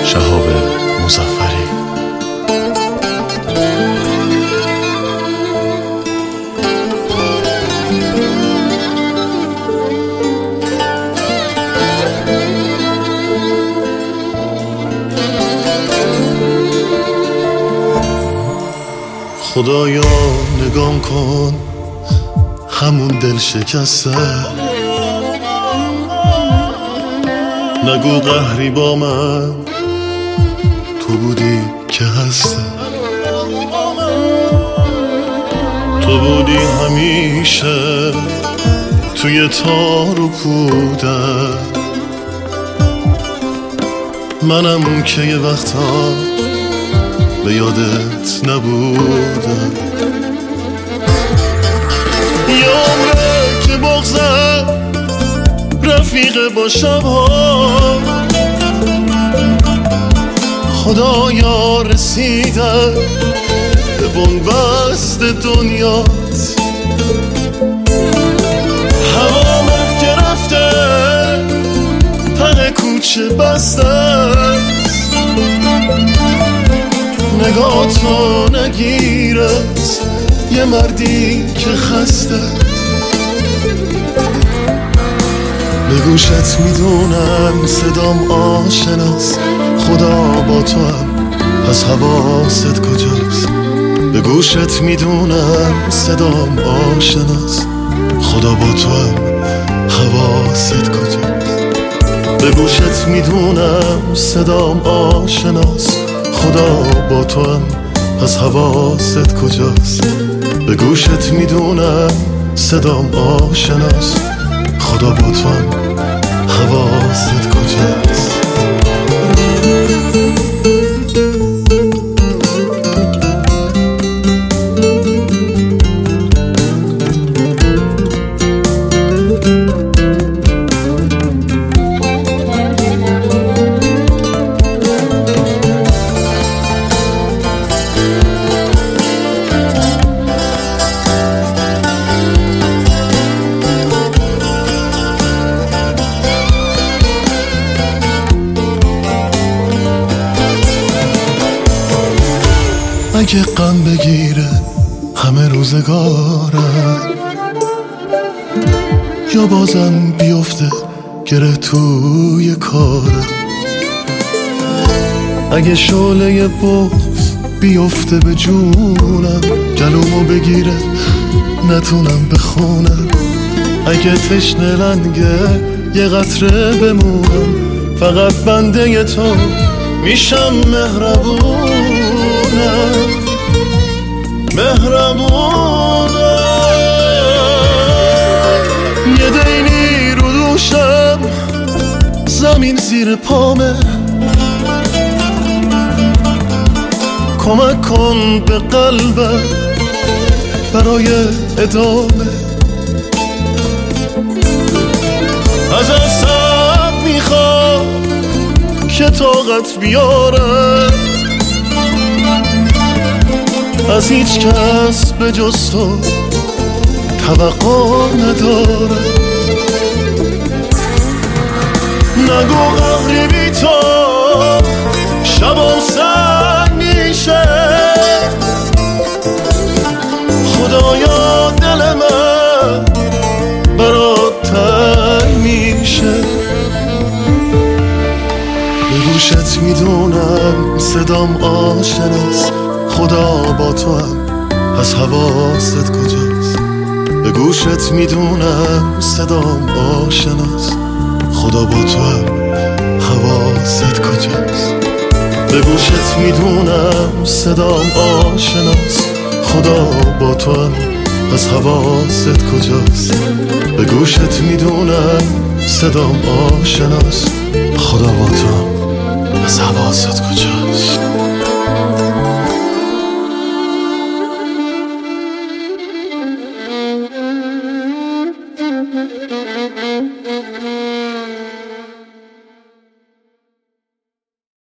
شهاب مظفری. خدایا نگام کن همون دل شکسته، نگو قهری با من، تو بودی که هسته، تو بودی همیشه توی تار و پودم، منم که یه وقتا به یادت نبودم. یه عمره که بغضم رفیقه با شبها، خدایا رسیدم به بنبست دنیات، هوامت گرفته ته کوچه بسته، نگاه تو نگیرد یه مردی که خسته، به گوشت میدونم صدام آشناست، خدا با تو هم پس حواست کجاست، به گوشت میدونم صدام آشناست، خدا با تو هم حواست کجاست، به گوشت میدونم صدام آشناست، خدا با تو هم پس حواست کجاست، به گوشت میدونم صدام آشناست، خدا با تو هم حواست کجاست. اگه غم بگیره همه روزگارم، یا بازم بیفته گره توی کارم، اگه شعله بغض بیفته به جونم، گلومو بگیره نتونم بخونم، اگه تشنه لنگه یه قطره بمونم، فقط بنده تو میشم مهربونم، یه دینی رو دوشم زمین زیر پامه، کمک کن به قلبم برای ادامه، از اصاب میخوام که طاقت بیارم، از هیچ کس به جز تو توقع ندارم، نگو قهری بی تو شبم سر میشه، خدایا دل من برات تنگ میشه، به گوشت میدونم صدام آشناست، خدا با تو هم پس حواست کجاست، به گوشت میدونم صدام آشناست، خدا با تو هم حواست کجاست، به گوشت میدونم صدام آشناست، خدا با تو هم پس حواست کجاست، به گوشت میدونم صدام آشناست، خدا با تو هم پس حواست کجاست.